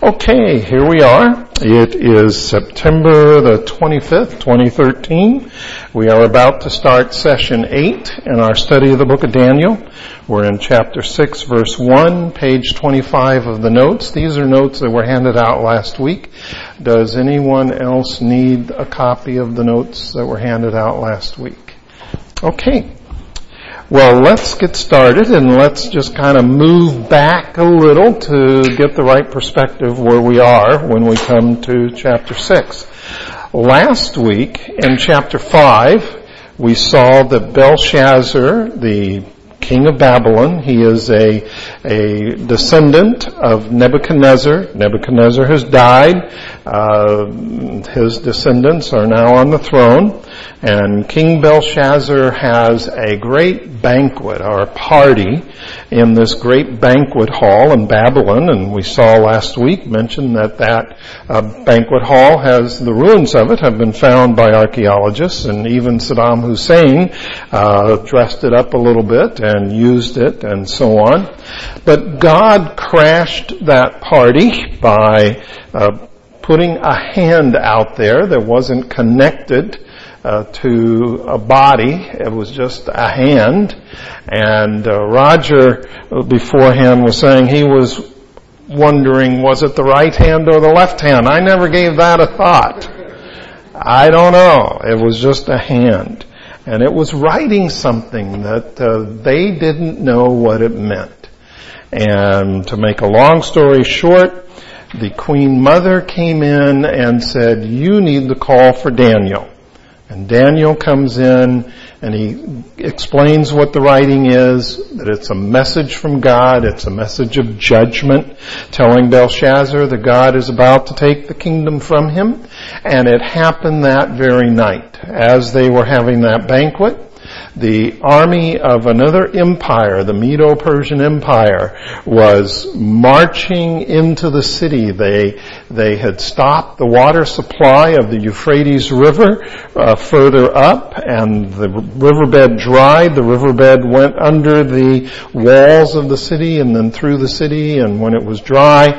Okay, here we are. It is September the 25th, 2013. We are about to start session 8 in our study of the book of Daniel. We're in chapter 6, verse 1, page 25 of the notes. These are notes that were handed out last week. Does anyone else need a copy of the notes that were handed out last week? Okay. Well, let's get started and let's just kind of move back a little to get the right perspective where we are when we come to chapter 6. Last week in chapter 5, we saw that Belshazzar, the king of Babylon, he is a descendant of Nebuchadnezzar. Nebuchadnezzar has died. His descendants are now on the throne. And King Belshazzar has a great banquet or a party in this great banquet hall in Babylon. And we saw last week mentioned that banquet hall has, the ruins of it have been found by archaeologists, and even Saddam Hussein dressed it up a little bit and used it and so on. But God crashed that party by putting a hand out there that wasn't connected to a body. It was just a hand. And Roger beforehand was saying he was wondering, was it the right hand or the left hand? I never gave that a thought. I don't know. It was just a hand. And it was writing something that they didn't know what it meant. And to make a long story short, the Queen Mother came in and said, you need to call for Daniel. And Daniel comes in and he explains what the writing is, that it's a message from God, it's a message of judgment, telling Belshazzar that God is about to take the kingdom from him. And it happened that very night. As they were having that banquet, the army of another empire, the Medo-Persian Empire, was marching into the city. They had stopped the water supply of the Euphrates River further up, and the riverbed dried. The riverbed went under the walls of the city and then through the city, and when it was dry,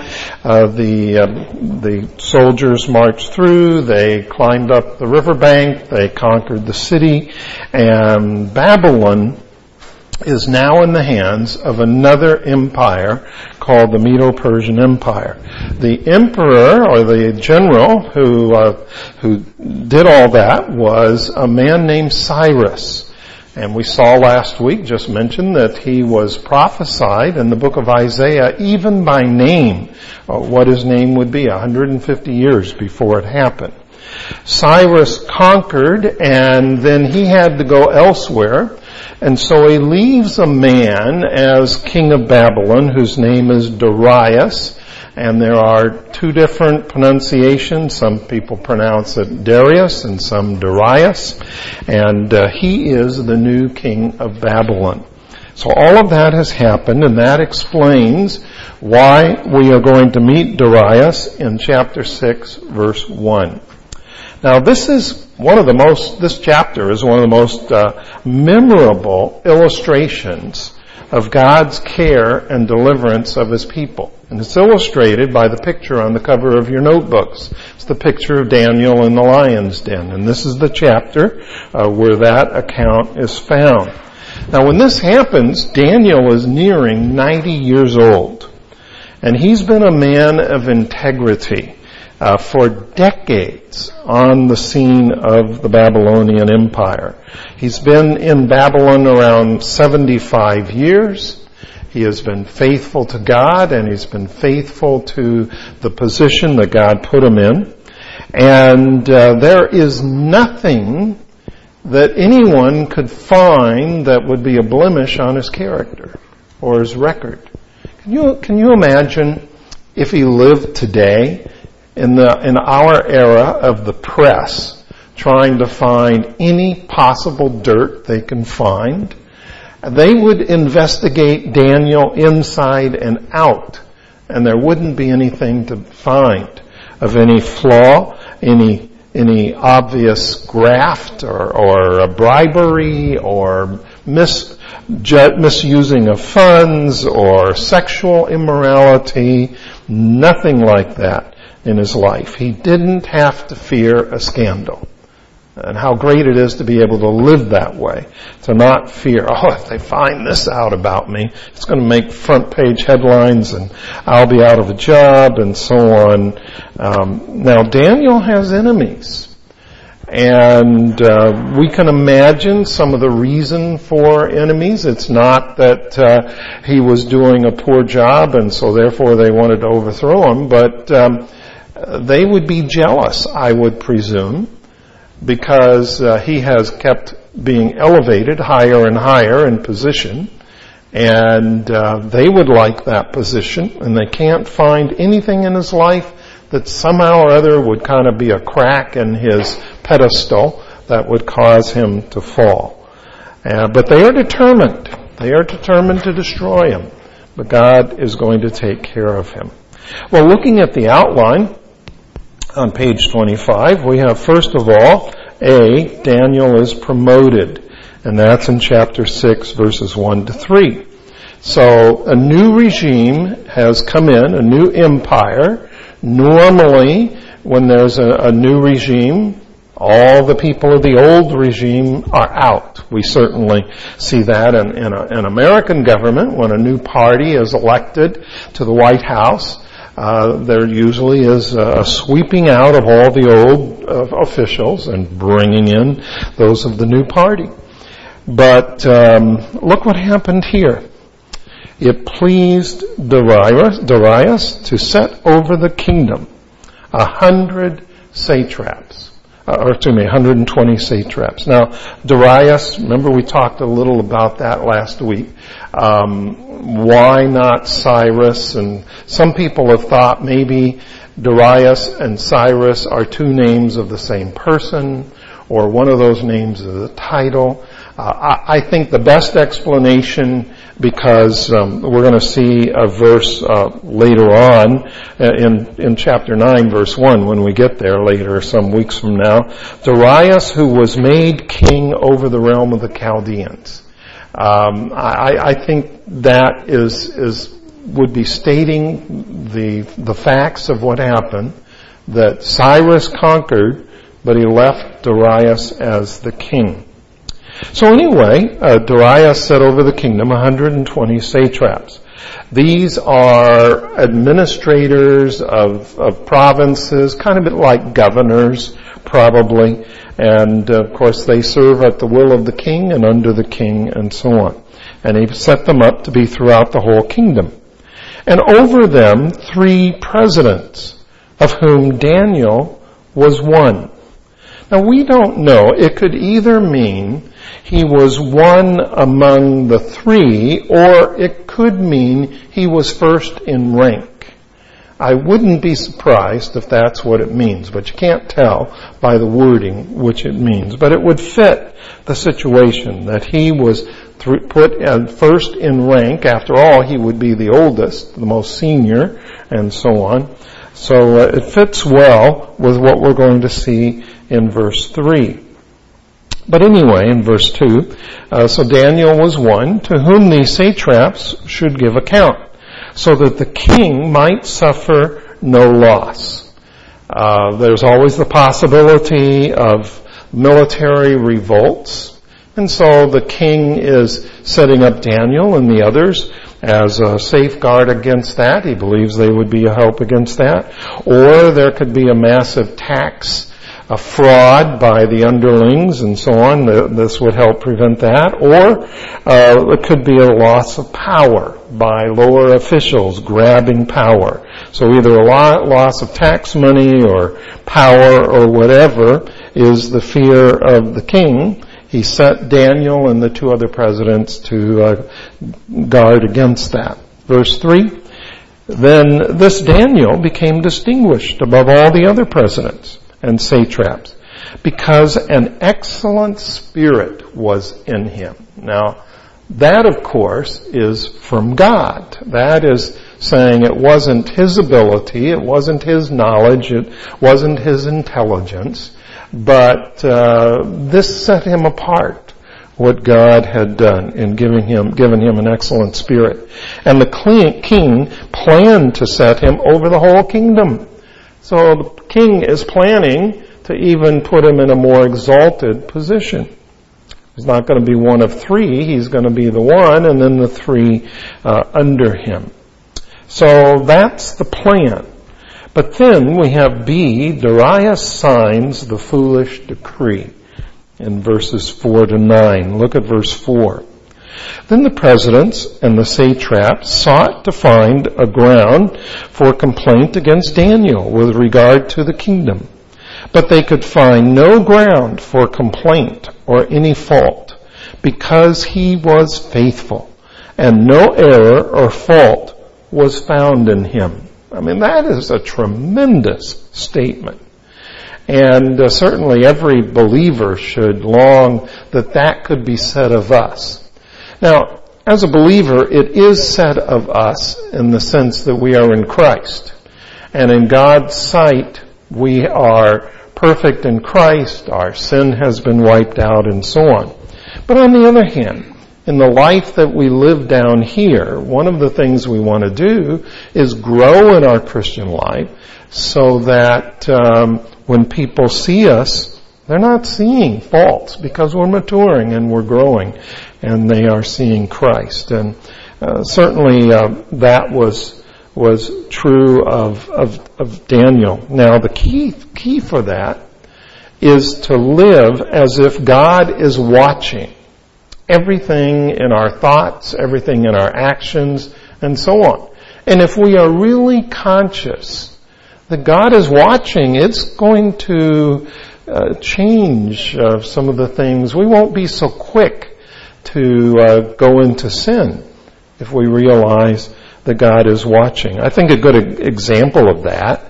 the soldiers marched through. They climbed up the riverbank. They conquered the city, and Babylon is now in the hands of another empire called the Medo-Persian Empire. The emperor or the general who did all that was a man named Cyrus. And we saw last week, just mentioned, that he was prophesied in the book of Isaiah, even by name, what his name would be 150 years before it happened. Cyrus conquered, and then he had to go elsewhere. And so he leaves a man as king of Babylon whose name is Darius. And there are two different pronunciations. Some people pronounce it Darius and some Darius. And he is the new king of Babylon. So all of that has happened, and that explains why we are going to meet Darius in chapter 6, verse 1. Now this chapter is one of the most memorable illustrations of God's care and deliverance of His people. And it's illustrated by the picture on the cover of your notebooks. It's the picture of Daniel in the lion's den. And this is the chapter where that account is found. Now when this happens, Daniel is nearing 90 years old. And he's been a man of integrity for decades on the scene of the Babylonian Empire. He's been in Babylon around 75 years. He has been faithful to God, and he's been faithful to the position that God put him in. And there is nothing that anyone could find that would be a blemish on his character or his record. Can you imagine if he lived today in our era of the press, trying to find any possible dirt they can find? They would investigate Daniel inside and out, and there wouldn't be anything to find of any flaw, any obvious graft or bribery or misusing of funds or sexual immorality, nothing like that in his life. He didn't have to fear a scandal. And how great it is to be able to live that way. To not fear, if they find this out about me, it's going to make front page headlines and I'll be out of a job and so on. Now Daniel has enemies. And we can imagine some of the reason for enemies. It's not that he was doing a poor job and so therefore they wanted to overthrow him, but they would be jealous, I would presume, because he has kept being elevated higher and higher in position, and they would like that position, and they can't find anything in his life that somehow or other would kind of be a crack in his pedestal that would cause him to fall. But they are determined. They are determined to destroy him. But God is going to take care of him. Well, looking at the outline on page 25, we have, first of all, Daniel is promoted. And that's in chapter 6, verses 1 to 3. So a new regime has come in, a new empire. Normally, when there's a new regime, all the people of the old regime are out. We certainly see that in an American government. When a new party is elected to the White House, there usually is a sweeping out of all the old officials and bringing in those of the new party. But look what happened here. It pleased Darius to set over the kingdom 100 satraps. 120 satraps. Now, Darius, remember we talked a little about that last week. Why not Cyrus? And some people have thought maybe Darius and Cyrus are two names of the same person, or one of those names is a title. I think the best explanation, because we're going to see a verse later on in chapter 9, verse 1, when we get there later, some weeks from now. Darius, who was made king over the realm of the Chaldeans. I think that would be stating the facts of what happened, that Cyrus conquered, but he left Darius as the king. So anyway, Darius set over the kingdom 120 satraps. These are administrators of provinces, kind of a bit like governors, probably. And of course they serve at the will of the king and under the king and so on. And he set them up to be throughout the whole kingdom. And over them 3 presidents, of whom Daniel was one. Now we don't know. It could either mean he was one among the 3, or it could mean he was first in rank. I wouldn't be surprised if that's what it means, but you can't tell by the wording which it means. But it would fit the situation that he was put first in rank. After all, he would be the oldest, the most senior, and so on. So it fits well with what we're going to see in verse 3. But anyway, in verse 2, so Daniel was one to whom these satraps should give account, so that the king might suffer no loss. There's always the possibility of military revolts, and so the king is setting up Daniel and the others as a safeguard against that. He believes they would be a help against that. Or there could be a massive tax, a fraud by the underlings and so on. This would help prevent that. Or it could be a loss of power by lower officials grabbing power. So either a loss of tax money or power or whatever is the fear of the king. He set Daniel and the 2 other presidents to guard against that. Verse 3, then this Daniel became distinguished above all the other presidents and satraps, because an excellent spirit was in him. Now, that of course is from God. That is saying it wasn't his ability, it wasn't his knowledge, it wasn't his intelligence, but this set him apart what God had done in given him an excellent spirit. And the king planned to set him over the whole kingdom. So the king is planning to even put him in a more exalted position. He's not going to be one of three. He's going to be the one and then the three under him. So that's the plan. But then we have B, Darius signs the foolish decree in verses 4 to 9. Look at verse 4. Then the presidents and the satraps sought to find a ground for complaint against Daniel with regard to the kingdom. But they could find no ground for complaint or any fault, because he was faithful, and no error or fault was found in him. I mean, that is a tremendous statement. And certainly every believer should long that that could be said of us. Now, as a believer, it is said of us in the sense that we are in Christ. And in God's sight, we are perfect in Christ, our sin has been wiped out, and so on. But on the other hand, in the life that we live down here, one of the things we want to do is grow in our Christian life so that when people see us, they're not seeing faults because we're maturing and we're growing and they are seeing Christ. And certainly that was true of Daniel. Now the key for that is to live as if God is watching everything in our thoughts, everything in our actions, and so on. And if we are really conscious that God is watching, it's going to change some of the things. We won't be so quick to go into sin if we realize that God is watching. I think a good example of that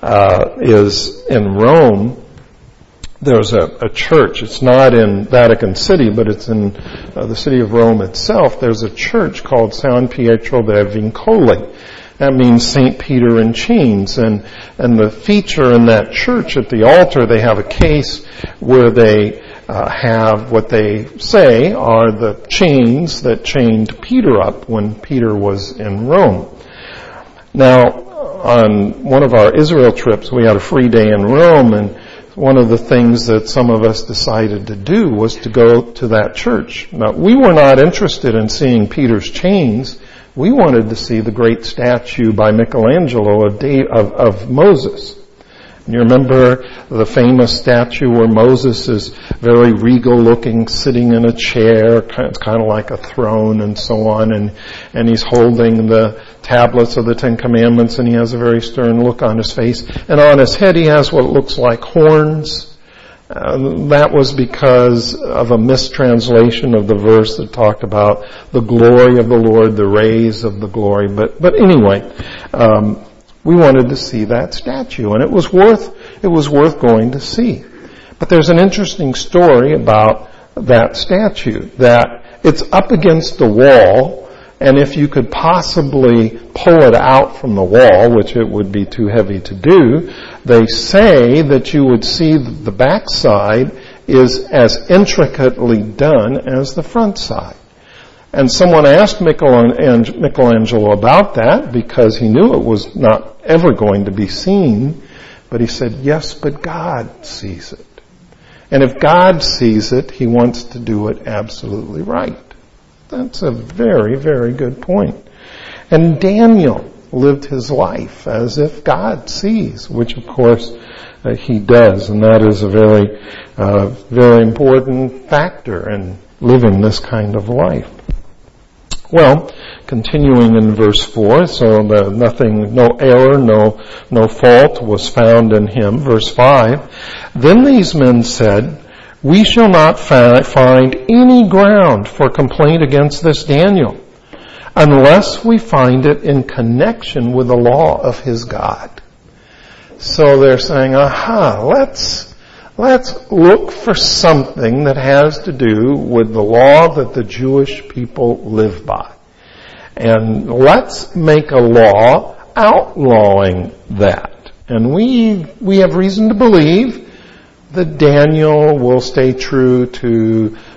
is in Rome. There's a church. It's not in Vatican City, but it's in the city of Rome itself. There's a church called San Pietro dei Vincoli. That means St. Peter in chains. And the feature in that church at the altar, they have a case where they have what they say are the chains that chained Peter up when Peter was in Rome. Now, on one of our Israel trips, we had a free day in Rome, and one of the things that some of us decided to do was to go to that church. Now, we were not interested in seeing Peter's chains. We wanted to see the great statue by Michelangelo of Moses. And you remember the famous statue where Moses is very regal looking, sitting in a chair, it's kind of like a throne and so on, and he's holding the tablets of the Ten Commandments, and he has a very stern look on his face. And on his head he has what looks like horns. That was because of a mistranslation of the verse that talked about the glory of the Lord, the rays of the glory. But anyway, we wanted to see that statue, and it was worth going to see. But there's an interesting story about that statue, that it's up against the wall, and if you could possibly pull it out from the wall, which it would be too heavy to do, they say that you would see the backside is as intricately done as the front side. And someone asked Michelangelo about that because he knew it was not ever going to be seen. But he said, yes, but God sees it. And if God sees it, he wants to do it absolutely right. That's a very, very good point. And Daniel lived his life as if God sees, which of course he does. And that is a very, very important factor in living this kind of life. Well, continuing in verse 4, so no error, no fault was found in him. Verse 5, then these men said, we shall not find any ground for complaint against this Daniel, unless we find it in connection with the law of his God. So they're saying, let's look for something that has to do with the law that the Jewish people live by. And let's make a law outlawing that. And we have reason to believe that Daniel will stay true to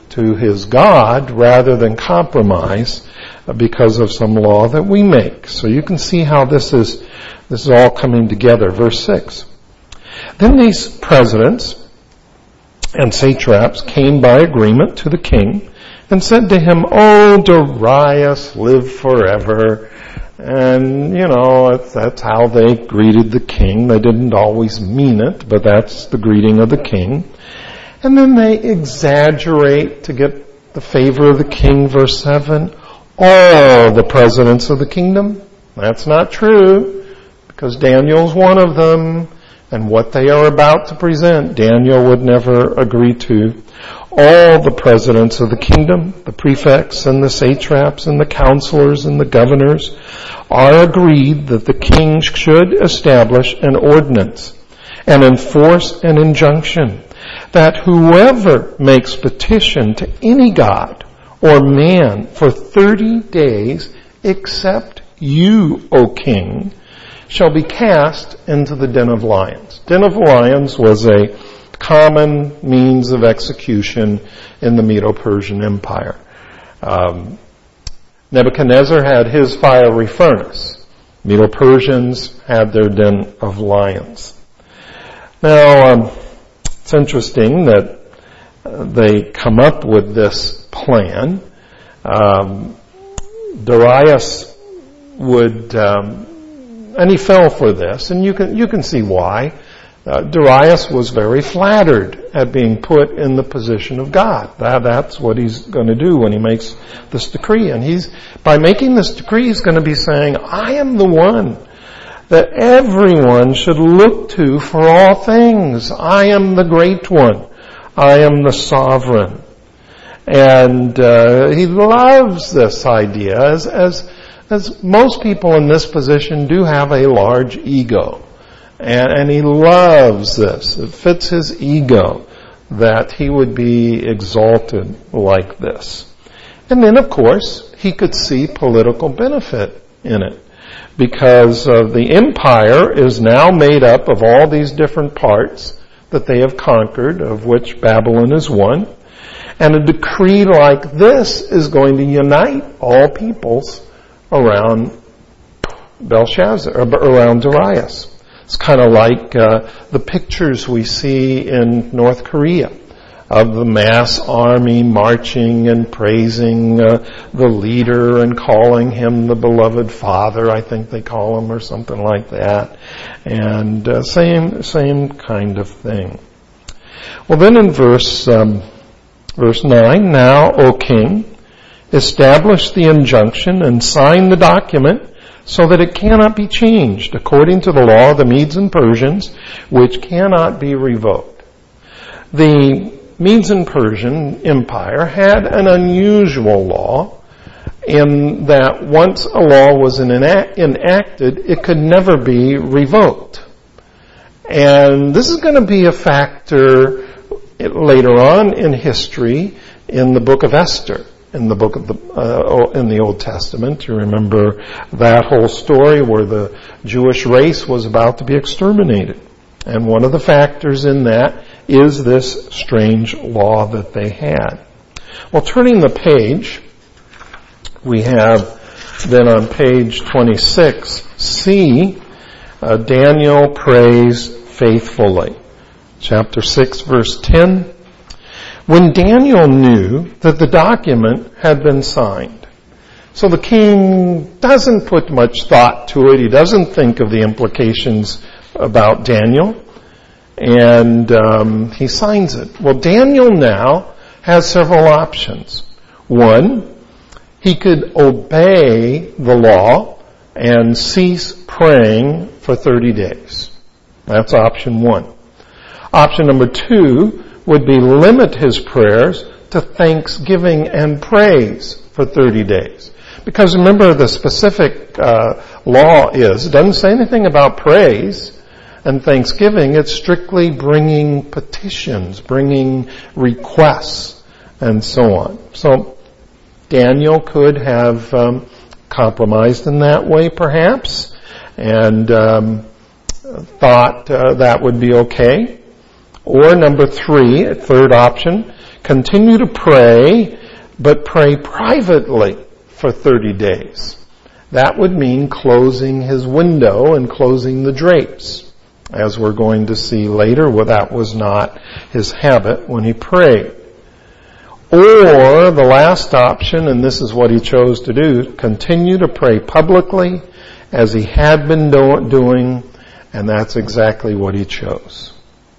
to his God rather than compromise because of some law that we make. So you can see how this is all coming together. Verse 6. Then these presidents and satraps came by agreement to the king and said to him, "O Darius, live forever." And, that's how they greeted the king. They didn't always mean it, but that's the greeting of the king. And then they exaggerate to get the favor of the king. Verse 7, all the presidents of the kingdom. That's not true, because Daniel's one of them, and what they are about to present, Daniel would never agree to. All the presidents of the kingdom, the prefects and the satraps and the counselors and the governors, are agreed that the king should establish an ordinance and enforce an injunction that whoever makes petition to any god or man for 30 days except you, O king, shall be cast into the den of lions. Den of lions was a common means of execution in the Medo-Persian Empire. Nebuchadnezzar had his fiery furnace. Medo-Persians had their den of lions. Now, it's interesting that they come up with this plan. Darius would, and he fell for this, and you can see why. Darius was very flattered at being put in the position of God. That's what he's going to do when he makes this decree. And by making this decree, he's going to be saying, I am the one that everyone should look to for all things. I am the great one. I am the sovereign. And he loves this idea, as most people in this position do have a large ego. And he loves this. It fits his ego that he would be exalted like this. And then, of course, he could see political benefit in it, because the empire is now made up of all these different parts that they have conquered, of which Babylon is one. And a decree like this is going to unite all peoples around Belshazzar, around Darius. It's kind of like the pictures we see in North Korea of the mass army marching and praising the leader and calling him the beloved father, I think they call him, or something like that. And same kind of thing. Well, then in verse 9, now, O king, establish the injunction and sign the document so that it cannot be changed according to the law of the Medes and Persians, which cannot be revoked. The Medes and Persian Empire had an unusual law in that once a law was enacted, it could never be revoked. And this is going to be a factor later on in history in the book of Esther. In the book of in the Old Testament, you remember that whole story where the Jewish race was about to be exterminated. And one of the factors in that is this strange law that they had. Well, turning the page, we have then on page 26, C, Daniel prays faithfully. Chapter 6, verse 10. When Daniel knew that the document had been signed. So the king doesn't put much thought to it. He doesn't think of the implications about Daniel. And he signs it. Well, Daniel now has several options. One, he could obey the law and cease praying for 30 days. That's option one. Option number two would be limit his prayers to thanksgiving and praise for 30 days. Because remember, the specific law it doesn't say anything about praise and thanksgiving. It's strictly bringing petitions, bringing requests, and so on. So Daniel could have compromised in that way, perhaps, and thought that would be okay. Or number three, a third option, continue to pray, but pray privately for 30 days. That would mean closing his window and closing the drapes. As we're going to see later, well, that was not his habit when he prayed. Or the last option, and this is what he chose to do, continue to pray publicly as he had been doing, and that's exactly what he chose.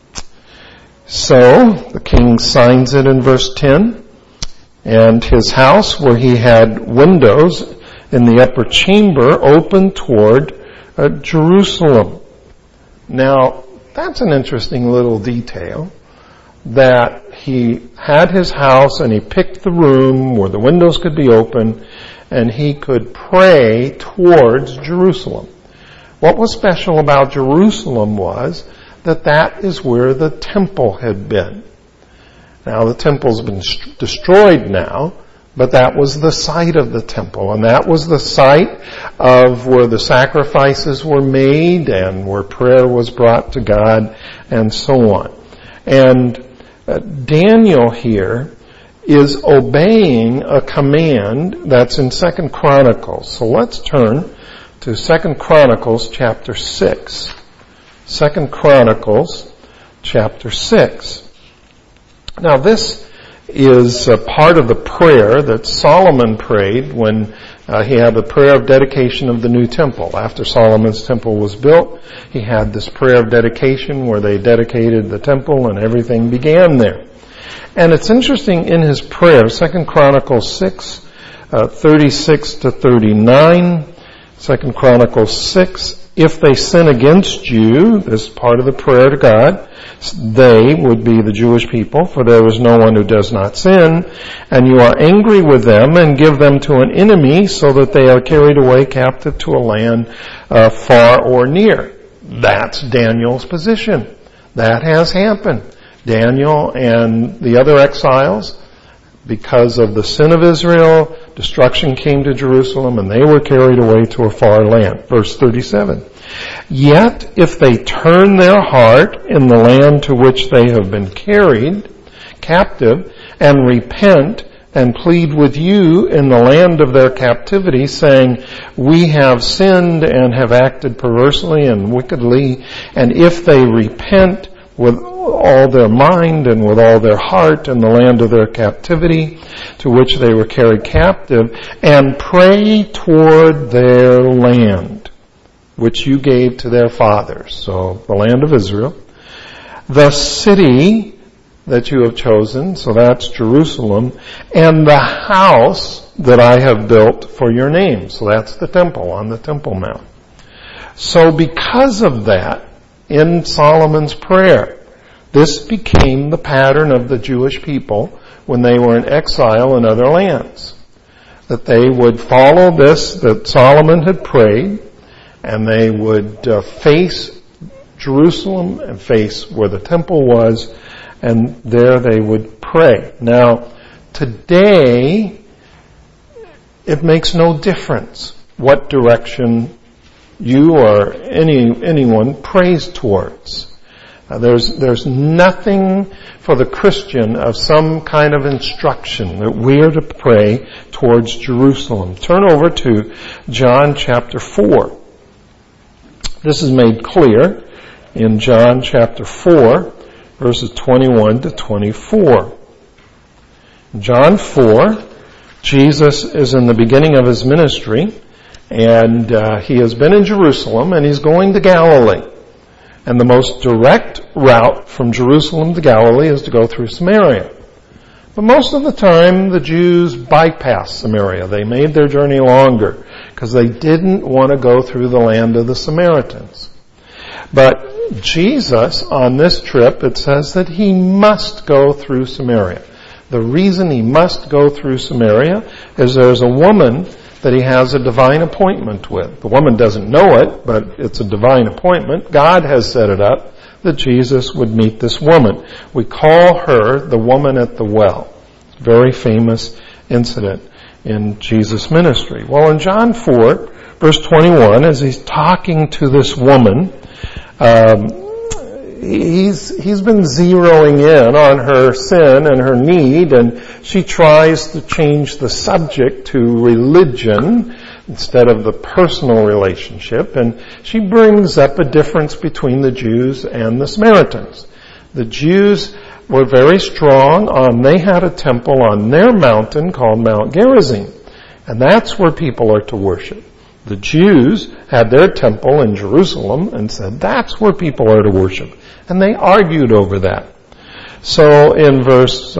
So, the king signs it in verse 10, and his house where he had windows in the upper chamber opened toward Jerusalem. Now, that's an interesting little detail, that he had his house and he picked the room where the windows could be open and he could pray towards Jerusalem. What was special about Jerusalem was that is where the temple had been. Now, the temple's been destroyed now, but that was the site of the temple, and that was the site of where the sacrifices were made and where prayer was brought to God and so on. And Daniel here is obeying a command that's in 2 Chronicles. So let's turn to 2 Chronicles chapter 6. 2 Chronicles chapter 6. Now this is a part of the prayer that Solomon prayed when he had the prayer of dedication of the new temple. After Solomon's temple was built, he had this prayer of dedication where they dedicated the temple and everything began there. And it's interesting in his prayer, 2 Chronicles 6, 36 to 39, 2 Chronicles 6, if they sin against you, this is part of the prayer to God, they would be the Jewish people, for there is no one who does not sin, and you are angry with them and give them to an enemy so that they are carried away captive to a land far or near. That's Daniel's position. That has happened. Daniel and the other exiles, because of the sin of Israel, destruction came to Jerusalem and they were carried away to a far land. Verse 37. Yet if they turn their heart in the land to which they have been carried captive and repent and plead with you in the land of their captivity, saying, we have sinned and have acted perversely and wickedly, and if they repent with all their mind and with all their heart in the land of their captivity to which they were carried captive, and pray toward their land, which you gave to their fathers, so the land of Israel, the city that you have chosen, so that's Jerusalem, and the house that I have built for your name, so that's the temple on the Temple Mount. So because of that, in Solomon's prayer, this became the pattern of the Jewish people when they were in exile in other lands. That they would follow this that Solomon had prayed, and they would face Jerusalem and face where the temple was, and there they would pray. Now, today, it makes no difference what direction you or anyone prays towards. There's nothing for the Christian of some kind of instruction that we are to pray towards Jerusalem. Turn over to John chapter 4. This is made clear in John chapter 4, verses 21 to 24. John 4, Jesus is in the beginning of his ministry, and he has been in Jerusalem, and he's going to Galilee. And the most direct route from Jerusalem to Galilee is to go through Samaria. But most of the time, the Jews bypassed Samaria. They made their journey longer because they didn't want to go through the land of the Samaritans. But Jesus, on this trip, it says that he must go through Samaria. The reason he must go through Samaria is there's a woman that he has a divine appointment with. The woman doesn't know it, but it's a divine appointment. God has set it up that Jesus would meet this woman. We call her the woman at the well. It's a very famous incident in Jesus' ministry. Well, in John 4, verse 21, as he's talking to this woman, he's been zeroing in on her sin and her need, and she tries to change the subject to religion instead of the personal relationship, and she brings up a difference between the Jews and the Samaritans. The Jews were very strong they had a temple on their mountain called Mount Gerizim, and that's where people are to worship. The Jews had their temple in Jerusalem and said that's where people are to worship. And they argued over that. So in verse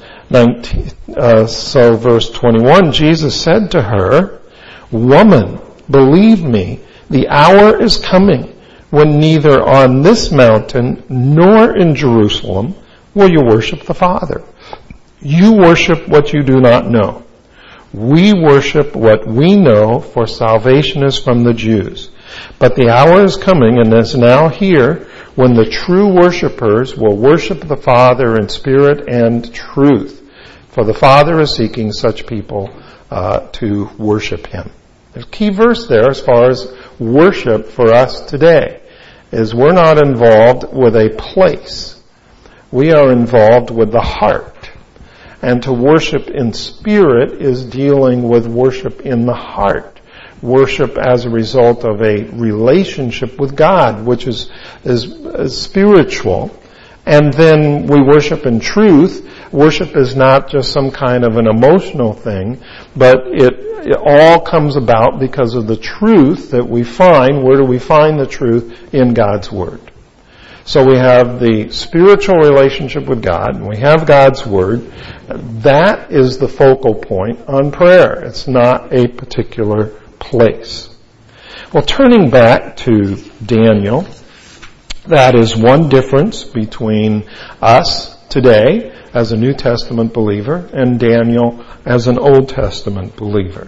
21, Jesus said to her, "Woman, believe me, the hour is coming when neither on this mountain nor in Jerusalem will you worship the Father. You worship what you do not know. We worship what we know, for salvation is from the Jews. But the hour is coming and is now here when the true worshipers will worship the Father in spirit and truth. For the Father is seeking such people to worship Him." There's a key verse there as far as worship for us today, is we're not involved with a place. We are involved with the heart. And to worship in spirit is dealing with worship in the heart. Worship as a result of a relationship with God, which is spiritual. And then we worship in truth. Worship is not just some kind of an emotional thing, but it all comes about because of the truth that we find. Where do we find the truth? In God's Word. So we have the spiritual relationship with God, and we have God's Word. That is the focal point on prayer. It's not a particular place. Well, turning back to Daniel, that is one difference between us today as a New Testament believer and Daniel as an Old Testament believer.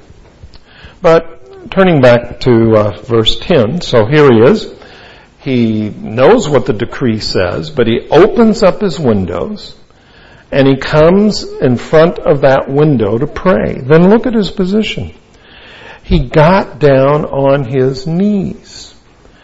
But turning back to verse 10, so here he is. He knows what the decree says, but he opens up his windows and he comes in front of that window to pray. Then look at his position. He got down on his knees.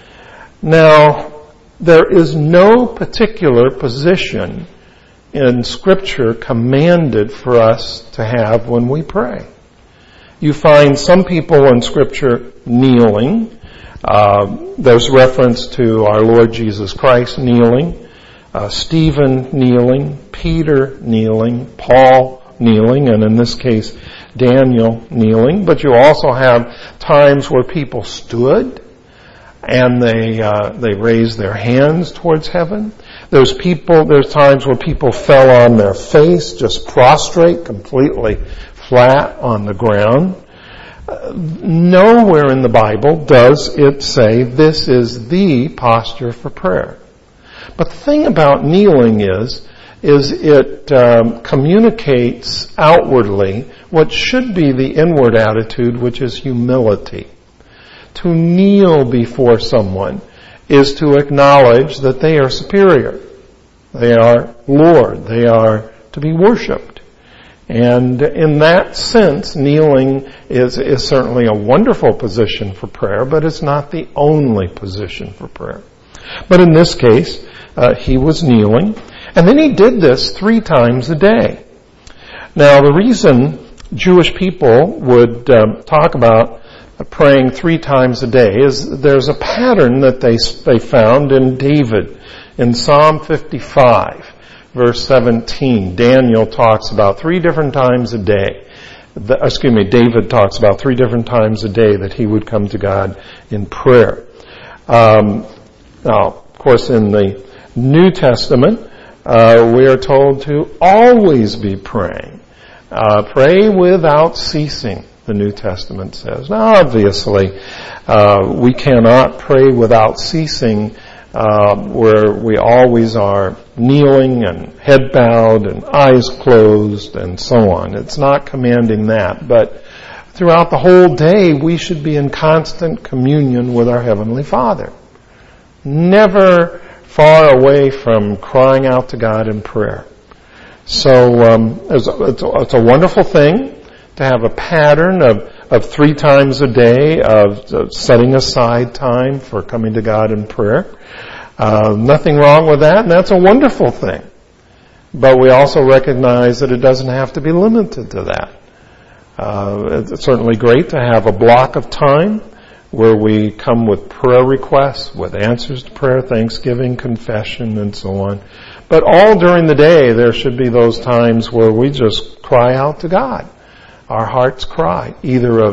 Now, there is no particular position in Scripture commanded for us to have when we pray. You find some people in Scripture kneeling. There's reference to our Lord Jesus Christ kneeling, Stephen kneeling, Peter kneeling, Paul kneeling, and in this case, Daniel kneeling. But you also have times where people stood and they raised their hands towards heaven. There's times where people fell on their face, just prostrate, completely flat on the ground. Nowhere in the Bible does it say this is the posture for prayer. But the thing about kneeling is it communicates outwardly what should be the inward attitude, which is humility. To kneel before someone is to acknowledge that they are superior. They are Lord. They are to be worshipped. And in that sense, kneeling is certainly a wonderful position for prayer, but it's not the only position for prayer. But in this case, he was kneeling, and then he did this 3 times a day. Now, the reason Jewish people would talk about praying 3 times a day is there's a pattern that they found in David. In Psalm 55, verse 17, Daniel talks about 3 different times a day. David talks about 3 different times a day that he would come to God in prayer. Now, of course, in the New Testament, we are told to always be praying. Pray without ceasing, the New Testament says. Now, obviously, we cannot pray without ceasing where we always are kneeling and head bowed and eyes closed and so on. It's not commanding that, but throughout the whole day we should be in constant communion with our Heavenly Father. Never far away from crying out to God in prayer. So it's a wonderful thing to have a pattern of 3 times a day of setting aside time for coming to God in prayer. Nothing wrong with that, and that's a wonderful thing. But we also recognize that it doesn't have to be limited to that. It's certainly great to have a block of time where we come with prayer requests, with answers to prayer, thanksgiving, confession, and so on. But all during the day, there should be those times where we just cry out to God. Our hearts cry, either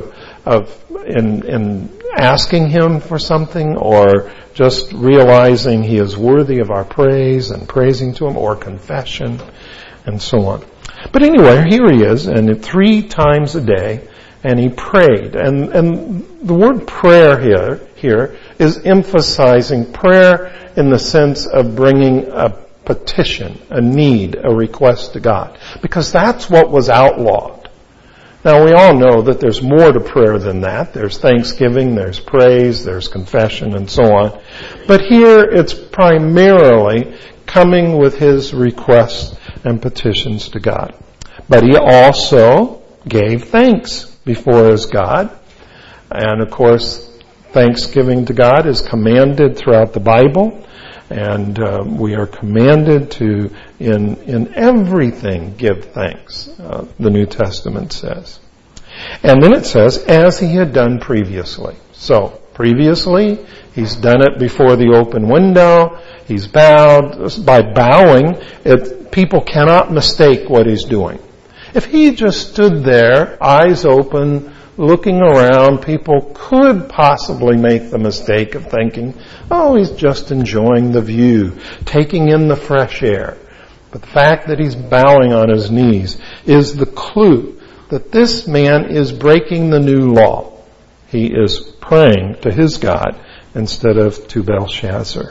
in asking Him for something, or just realizing He is worthy of our praise and praising to Him, or confession, and so on. But anyway, here he is, and 3 times a day, and he prayed. And the word prayer here is emphasizing prayer in the sense of bringing a petition, a need, a request to God. Because that's what was outlawed. Now we all know that there's more to prayer than that. There's thanksgiving, there's praise, there's confession, and so on. But here it's primarily coming with his requests and petitions to God. But he also gave thanks before his God. And of course, thanksgiving to God is commanded throughout the Bible. And we are commanded to, in everything, give thanks, the New Testament says. And then it says, as he had done previously. So, previously, he's done it before the open window. He's bowed. By bowing, people cannot mistake what he's doing. If he just stood there, eyes open, looking around, people could possibly make the mistake of thinking, oh, he's just enjoying the view, taking in the fresh air. But the fact that he's bowing on his knees is the clue that this man is breaking the new law. He is praying to his God instead of to Belshazzar.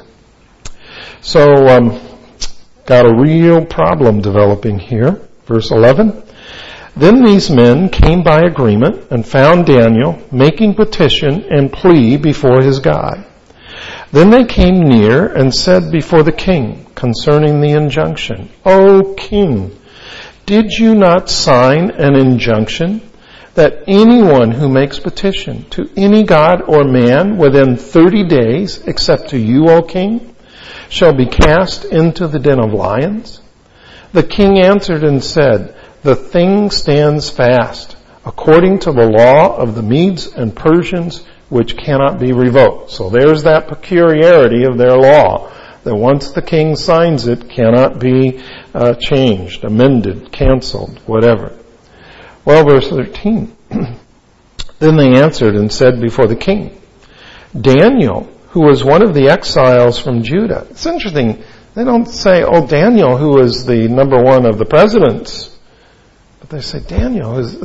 So, got a real problem developing here. Verse 11. Then these men came by agreement and found Daniel making petition and plea before his God. Then they came near and said before the king concerning the injunction, O king, did you not sign an injunction that anyone who makes petition to any god or man within 30 days, except to you, O king, shall be cast into the den of lions? The king answered and said, the thing stands fast, according to the law of the Medes and Persians, which cannot be revoked. So there's that peculiarity of their law, that once the king signs it, cannot be changed, amended, canceled, whatever. Well, verse 13. Then they answered and said before the king, Daniel, who was one of the exiles from Judah. It's interesting, they don't say, oh, Daniel, who was the number one of the presidents. But they say Daniel is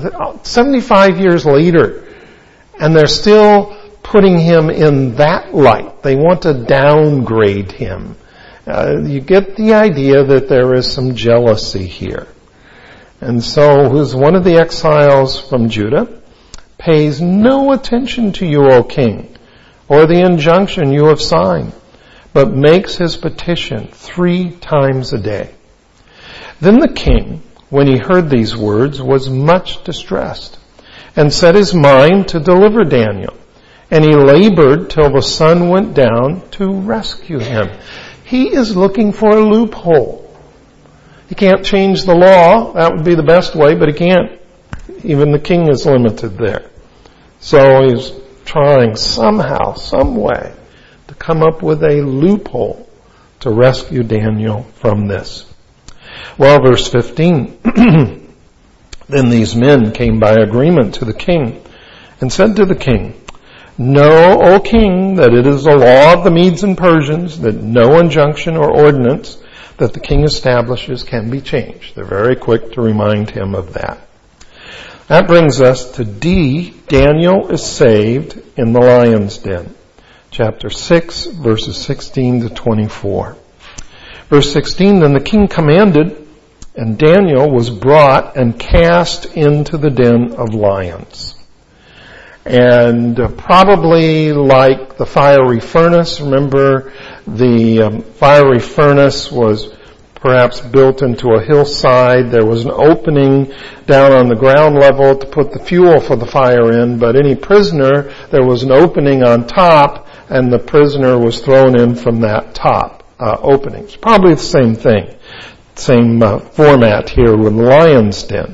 75 years later, and they're still putting him in that light. They want to downgrade him. You get the idea that there is some jealousy here. And so, who's one of the exiles from Judah, pays no attention to you, O king, or the injunction you have signed, but makes his petition 3 times a day. Then the king, when he heard these words, was much distressed, and set his mind to deliver Daniel. And he labored till the sun went down to rescue him. He is looking for a loophole. He can't change the law. That would be the best way, but he can't. Even the king is limited there. So he's trying somehow, some way, to come up with a loophole to rescue Daniel from this. Well, verse 15, then these men came by agreement to the king and said to the king, know, O king, that it is the law of the Medes and Persians that no injunction or ordinance that the king establishes can be changed. They're very quick to remind him of that. That brings us to D, Daniel is saved in the lion's den. Chapter 6, verses 16 to 24. Verse 16, then the king commanded, and Daniel was brought and cast into the den of lions. And probably like the fiery furnace, remember the fiery furnace was perhaps built into a hillside. There was an opening down on the ground level to put the fuel for the fire in, but any prisoner, there was an opening on top, and the prisoner was thrown in from that top opening. It's probably the same thing, same format here with the lion's den.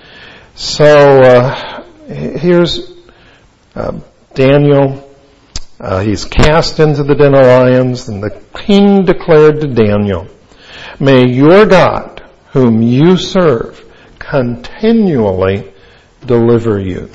So here's Daniel. He's cast into the den of lions, and the king declared to Daniel, "May your God, whom you serve, continually deliver you."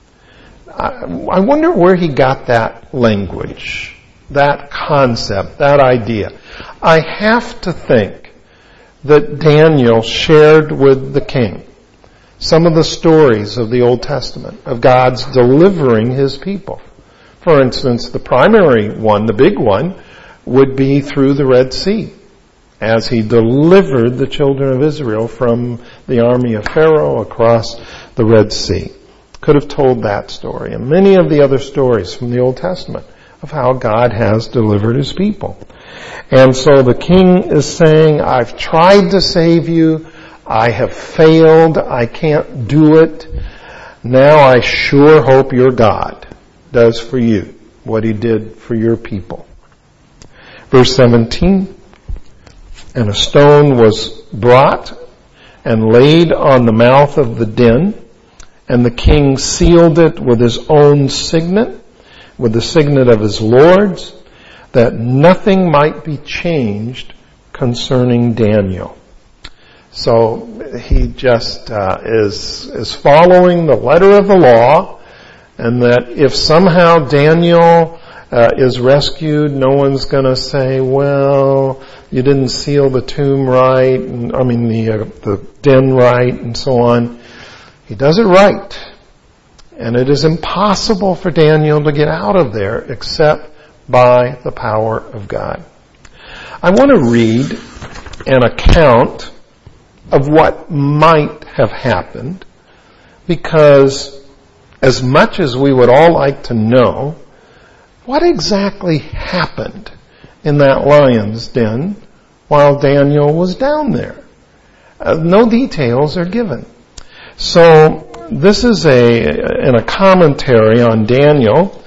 I wonder where he got that language, that concept, that idea. I have to think that Daniel shared with the king some of the stories of the Old Testament, of God's delivering his people. For instance, the primary one, the big one, would be through the Red Sea, as he delivered the children of Israel from the army of Pharaoh across the Red Sea. Could have told that story, and many of the other stories from the Old Testament of how God has delivered his people. And so the king is saying, I've tried to save you, I have failed, I can't do it. Now I sure hope your God does for you what he did for your people. Verse 17, and a stone was brought and laid on the mouth of the den, and the king sealed it with his own signet, with the signet of his lords, that nothing might be changed concerning Daniel. So he just is following the letter of the law, and that if somehow Daniel is rescued, no one's going to say, well, you didn't seal the tomb right, the den right, and so on. He does it right. And it is impossible for Daniel to get out of there except by the power of God. I want to read an account of what might have happened, because as much as we would all like to know, what exactly happened in that lion's den while Daniel was down there? No details are given. So this is in a commentary on Daniel.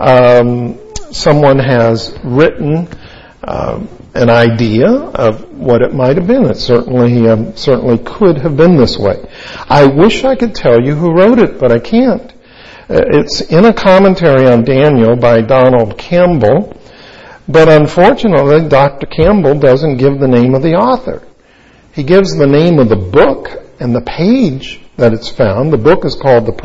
Someone has written an idea of what it might have been. It certainly could have been this way. I wish I could tell you who wrote it, but I can't. It's in a commentary on Daniel by Donald Campbell, but unfortunately Dr. Campbell doesn't give the name of the author. He gives the name of the book and the page that it's found. The book is called The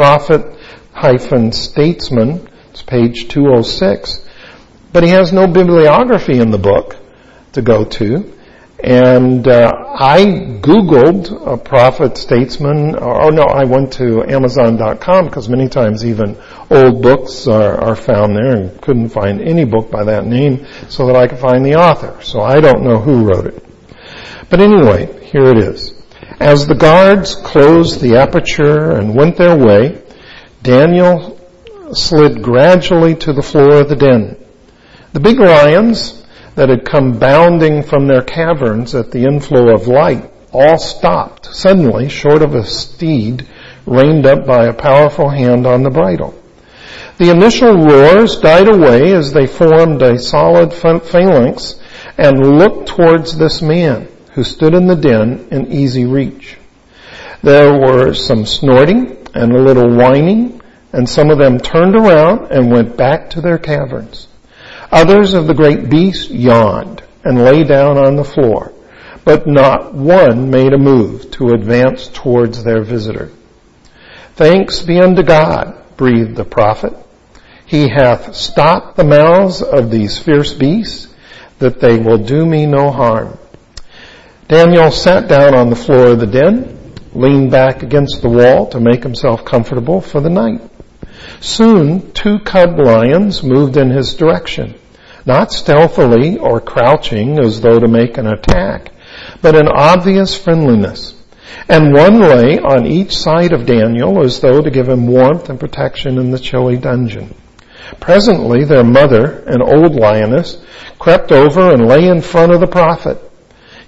Prophet-Statesman. It's page 206. But he has no bibliography in the book to go to. And I Googled a prophet-statesman, I went to Amazon.com, because many times even old books are found there, and couldn't find any book by that name so that I could find the author. So I don't know who wrote it. But anyway, here it is. As the guards closed the aperture and went their way, Daniel slid gradually to the floor of the den. The big lions that had come bounding from their caverns at the inflow of light all stopped suddenly, short of a steed reined up by a powerful hand on the bridle. The initial roars died away as they formed a solid phalanx and looked towards this man who stood in the den in easy reach. There were some snorting and a little whining, and some of them turned around and went back to their caverns. Others of the great beast yawned and lay down on the floor, but not one made a move to advance towards their visitor. Thanks be unto God, breathed the prophet. He hath stopped the mouths of these fierce beasts, that they will do me no harm. Daniel sat down on the floor of the den, leaned back against the wall to make himself comfortable for the night. Soon 2 cub lions moved in his direction, not stealthily or crouching as though to make an attack, but in obvious friendliness. And one lay on each side of Daniel as though to give him warmth and protection in the chilly dungeon. Presently their mother, an old lioness, crept over and lay in front of the prophet.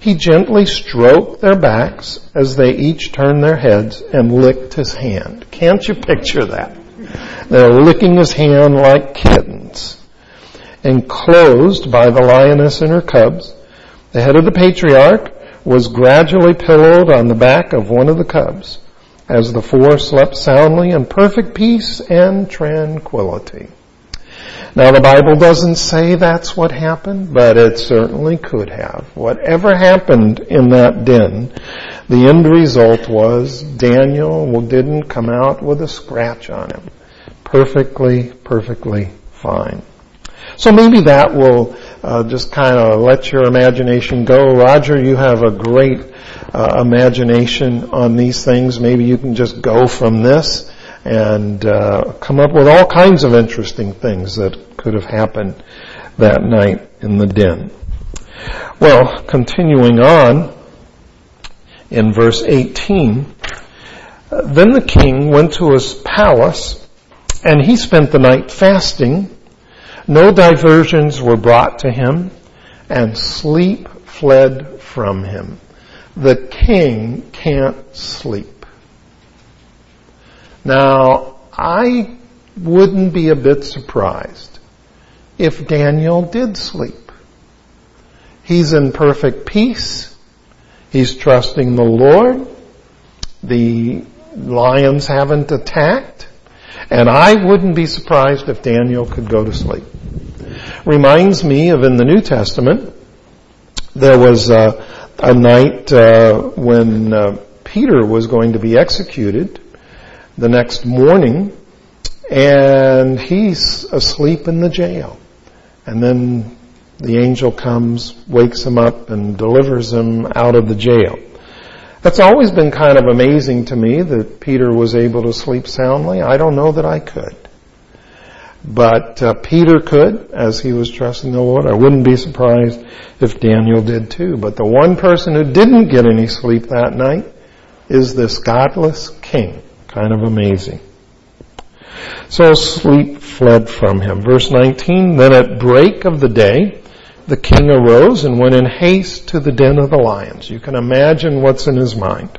He gently stroked their backs as they each turned their heads and licked his hand. Can't you picture that? They're licking his hand like kittens. Enclosed by the lioness and her cubs, the head of the patriarch was gradually pillowed on the back of one of the cubs as the four slept soundly in perfect peace and tranquility. Now the Bible doesn't say that's what happened, but it certainly could have. Whatever happened in that den, the end result was Daniel didn't come out with a scratch on him. Perfectly fine. So maybe that will just kind of let your imagination go. Roger, you have a great imagination on these things. Maybe you can just go from this and come up with all kinds of interesting things that could have happened that night in the den. Well, continuing on in verse 18, then the king went to his palace, and he spent the night fasting. No diversions were brought to him, and sleep fled from him. The king can't sleep. Now, I wouldn't be a bit surprised if Daniel did sleep. He's in perfect peace. He's trusting the Lord. The lions haven't attacked. And I wouldn't be surprised if Daniel could go to sleep. Reminds me of in the New Testament, there was a night when Peter was going to be executed the next morning, and he's asleep in the jail. And then the angel comes, wakes him up, and delivers him out of the jail. That's always been kind of amazing to me that Peter was able to sleep soundly. I don't know that I could. But Peter could, as he was trusting the Lord. I wouldn't be surprised if Daniel did too. But the one person who didn't get any sleep that night is this godless king. Kind of amazing. So sleep fled from him. Verse 19, then at break of the day, the king arose and went in haste to the den of the lions. You can imagine what's in his mind.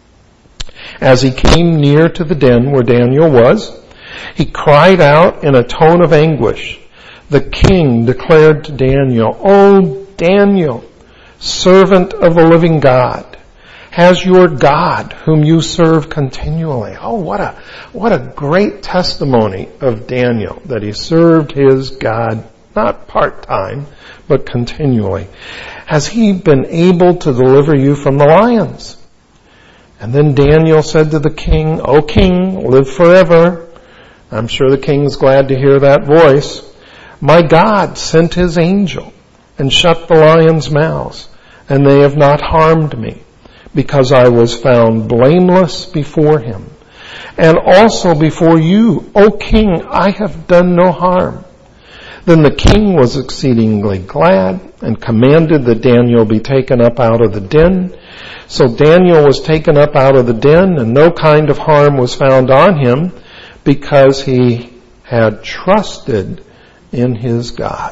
As he came near to the den where Daniel was, he cried out in a tone of anguish. The king declared to Daniel, "O Daniel, servant of the living God, has your God, whom you serve continually." Oh, what a great testimony of Daniel, that he served his God, not part-time, but continually. Has he been able to deliver you from the lions? And then Daniel said to the king, "O king, live forever." I'm sure the king's glad to hear that voice. "My God sent his angel and shut the lions' mouths, and they have not harmed me, because I was found blameless before him. And also before you, O king, I have done no harm." Then the king was exceedingly glad and commanded that Daniel be taken up out of the den. So Daniel was taken up out of the den, and no kind of harm was found on him, because he had trusted in his God.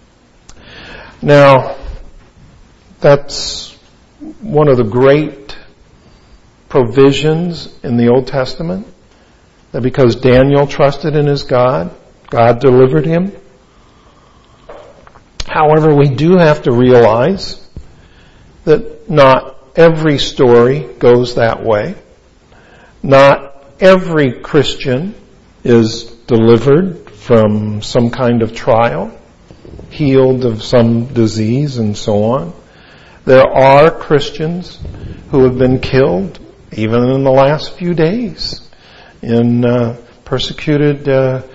Now, that's one of the great provisions in the Old Testament, that because Daniel trusted in his God, God delivered him. However, we do have to realize that not every story goes that way. Not every Christian is delivered from some kind of trial, healed of some disease, and so on. There are Christians who have been killed, even in the last few days, in the persecuted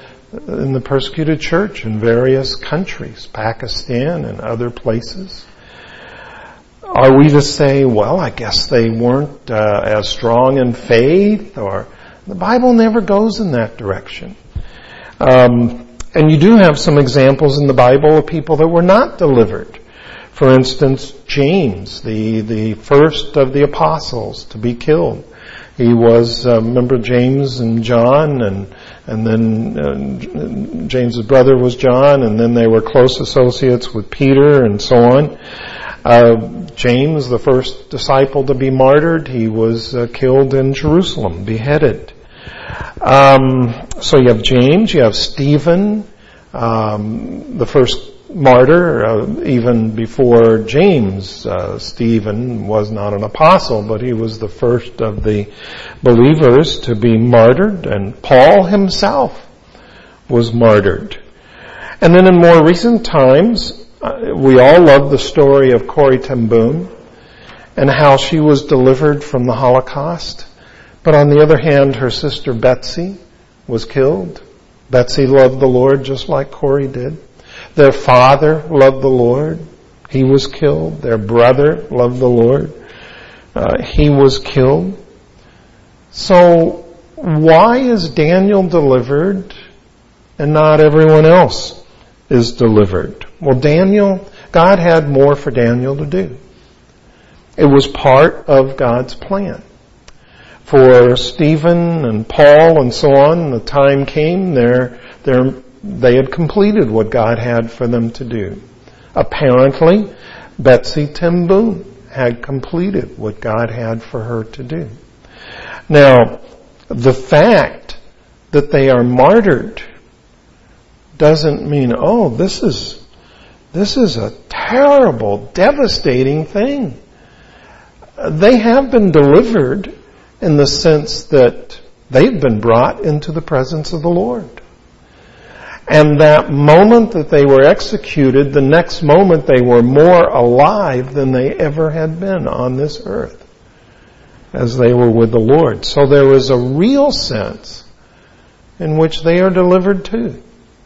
church in various countries, Pakistan and other places. Are we to say, well, I guess they weren't as strong in faith? Or the Bible never goes in that direction. And you do have some examples in the Bible of people that were not delivered. For instance, James, the first of the apostles to be killed. He was, remember James and John, and then James's brother was John, and then they were close associates with Peter and so on. James, the first disciple to be martyred, he was killed in Jerusalem, beheaded. So you have James, you have Stephen, the first martyr. Even before James, Stephen was not an apostle, but he was the first of the believers to be martyred, and Paul himself was martyred. And then in more recent times, we all love the story of Corrie ten Boom and how she was delivered from the Holocaust. But on the other hand, her sister Betsy was killed. Betsy loved the Lord just like Corrie did. Their father loved the Lord. He was killed. Their brother loved the Lord. He was killed. So why is Daniel delivered and not everyone else is delivered? Well, God had more for Daniel to do. It was part of God's plan. For Stephen and Paul and so on, the time came, they had completed what God had for them to do. Apparently, Betsy ten Boom had completed what God had for her to do. Now, the fact that they are martyred doesn't mean, this is a terrible, devastating thing. They have been delivered in the sense that they've been brought into the presence of the Lord. And that moment that they were executed, the next moment they were more alive than they ever had been on this earth as they were with the Lord. So there is a real sense in which they are delivered too.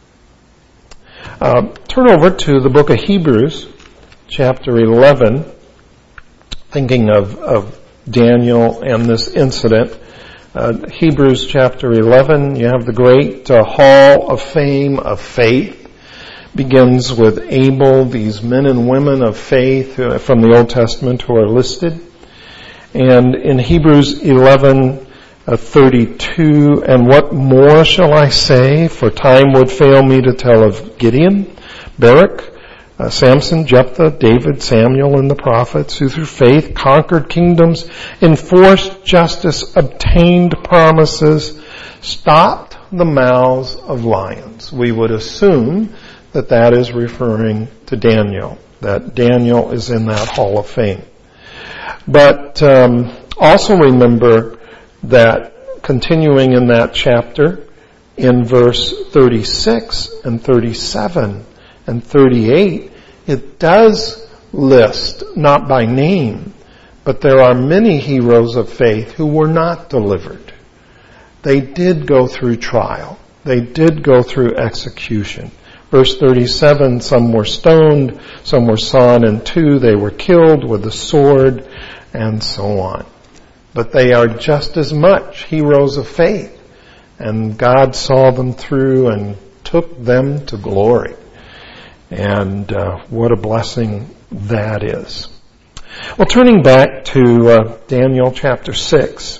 Turn over to the book of Hebrews, chapter 11, thinking of Daniel and this incident. Hebrews chapter 11, you have the great hall of fame of faith. Begins with Abel, these men and women of faith from the Old Testament who are listed. And in Hebrews 11:32, and what more shall I say? For time would fail me to tell of Gideon, Barak, Samson, Jephthah, David, Samuel, and the prophets, who through faith conquered kingdoms, enforced justice, obtained promises, stopped the mouths of lions. We would assume that that is referring to Daniel, that Daniel is in that hall of fame. But also remember that continuing in that chapter, in verse 36 and 37 and 38, it does list, not by name, but there are many heroes of faith who were not delivered. They did go through trial. They did go through execution. Verse 37, some were stoned, some were sawn in two, they were killed with the sword, and so on. But they are just as much heroes of faith, and God saw them through and took them to glory. And what a blessing that is. Well, turning back to Daniel chapter 6.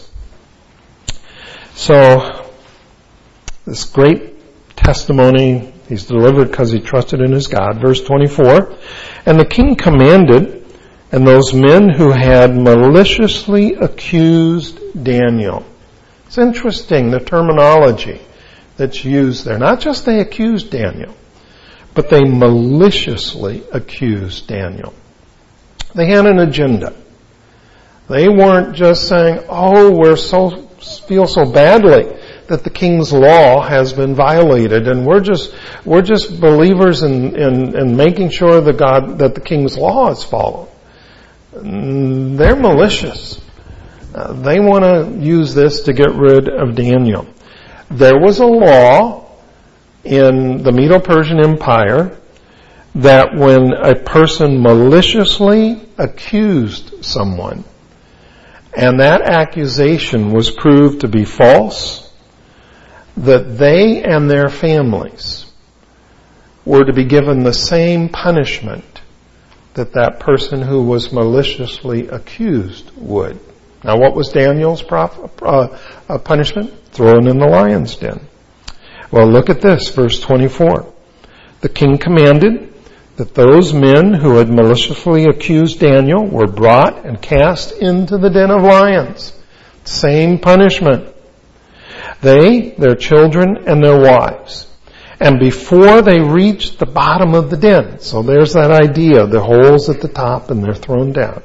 So, this great testimony, he's delivered because he trusted in his God. Verse 24, and the king commanded, and those men who had maliciously accused Daniel. It's interesting, the terminology that's used there. Not just they accused Daniel, but they maliciously accused Daniel. They had an agenda. They weren't just saying, we feel so badly that the king's law has been violated, and we're just believers in making sure that the king's law is followed. They're malicious. They want to use this to get rid of Daniel. There was a law in the Medo-Persian Empire that when a person maliciously accused someone and that accusation was proved to be false, that they and their families were to be given the same punishment that person who was maliciously accused would. Now, what was Daniel's punishment? Thrown in the lion's den. Well, look at this, verse 24. The king commanded, that those men who had maliciously accused Daniel were brought and cast into the den of lions. Same punishment. They, their children, and their wives. And before they reached the bottom of the den, so there's that idea, the holes at the top and they're thrown down.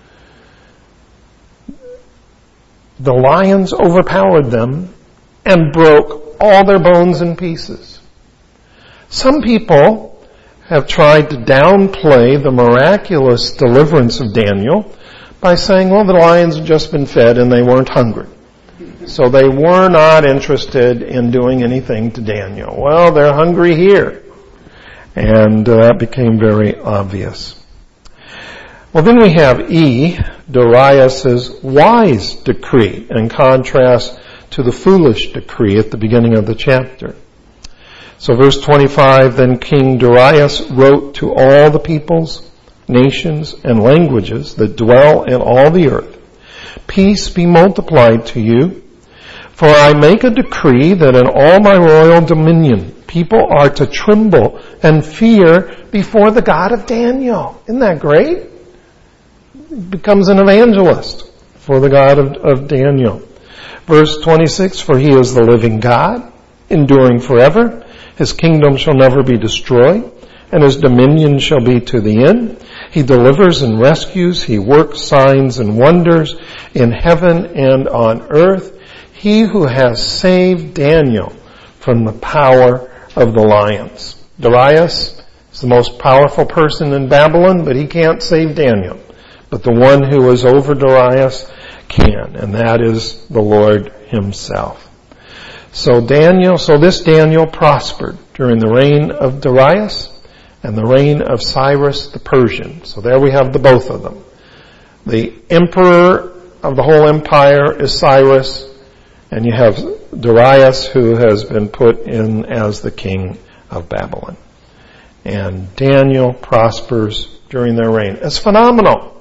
The lions overpowered them and broke all their bones in pieces. Some people have tried to downplay the miraculous deliverance of Daniel by saying, well, the lions had just been fed and they weren't hungry. So they were not interested in doing anything to Daniel. Well, they're hungry here. And that became very obvious. Well, then we have E, Darius' wise decree, in contrast to the foolish decree at the beginning of the chapter. So verse 25, then King Darius wrote to all the peoples, nations, and languages that dwell in all the earth, peace be multiplied to you, for I make a decree that in all my royal dominion people are to tremble and fear before the God of Daniel. Isn't that great? He becomes an evangelist for the God of Daniel. Verse 26, for he is the living God, enduring forever. His kingdom shall never be destroyed, and his dominion shall be to the end. He delivers and rescues. He works signs and wonders in heaven and on earth. He who has saved Daniel from the power of the lions. Darius is the most powerful person in Babylon, but he can't save Daniel. But the one who is over Darius can, and that is the Lord himself. So this Daniel prospered during the reign of Darius and the reign of Cyrus the Persian. So there we have the both of them. The emperor of the whole empire is Cyrus, and you have Darius, who has been put in as the king of Babylon. And Daniel prospers during their reign. It's phenomenal.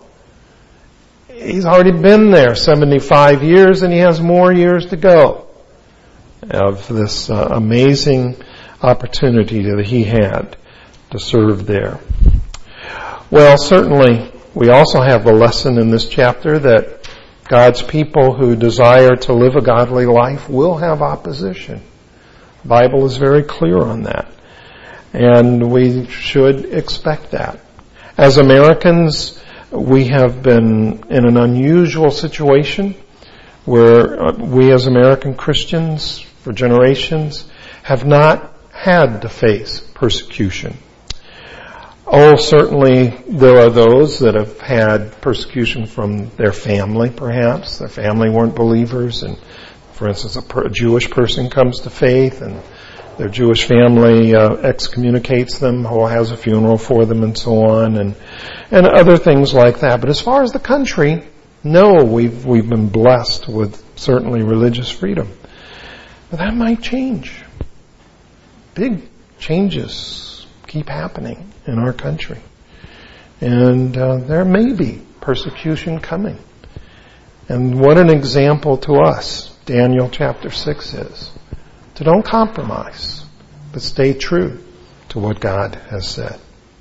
He's already been there 75 years, and he has more years to go of this amazing opportunity that he had to serve there. Well, certainly, we also have the lesson in this chapter that God's people who desire to live a godly life will have opposition. The Bible is very clear on that. And we should expect that. As Americans, we have been in an unusual situation where we as American Christians for generations have not had to face persecution. Oh, certainly there are those that have had persecution from their family, perhaps. Their family weren't believers, and for instance, a Jewish person comes to faith, and their Jewish family excommunicates them, or has a funeral for them, and so on, and other things like that. But as far as the country, no, we've been blessed with certainly religious freedom. But that might change. Big changes keep happening in our country. And there may be persecution coming. And what an example to us Daniel chapter 6 is. To don't compromise, but stay true to what God has said.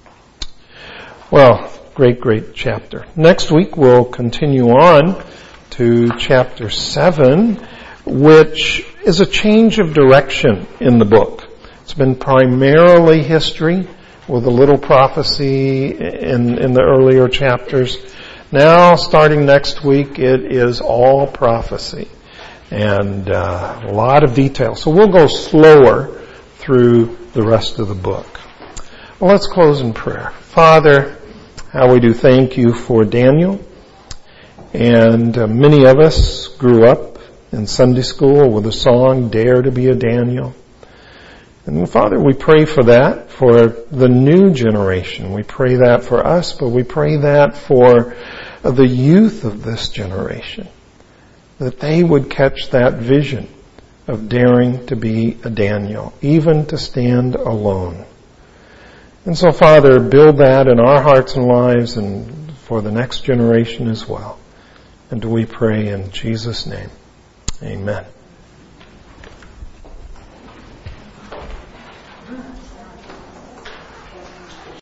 Well, great chapter. Next week we'll continue on to chapter 7, which is a change of direction in the book. It's been primarily history with a little prophecy in the earlier chapters. Now, starting next week, it is all prophecy and a lot of detail. So we'll go slower through the rest of the book. Well, let's close in prayer. Father, how we do thank you for Daniel. And many of us grew up in Sunday school with a song, Dare to be a Daniel. And Father, we pray for that, for the new generation. We pray that for us, but we pray that for the youth of this generation, that they would catch that vision of daring to be a Daniel, even to stand alone. And so, Father, build that in our hearts and lives and for the next generation as well. And do we pray in Jesus' name. Amen.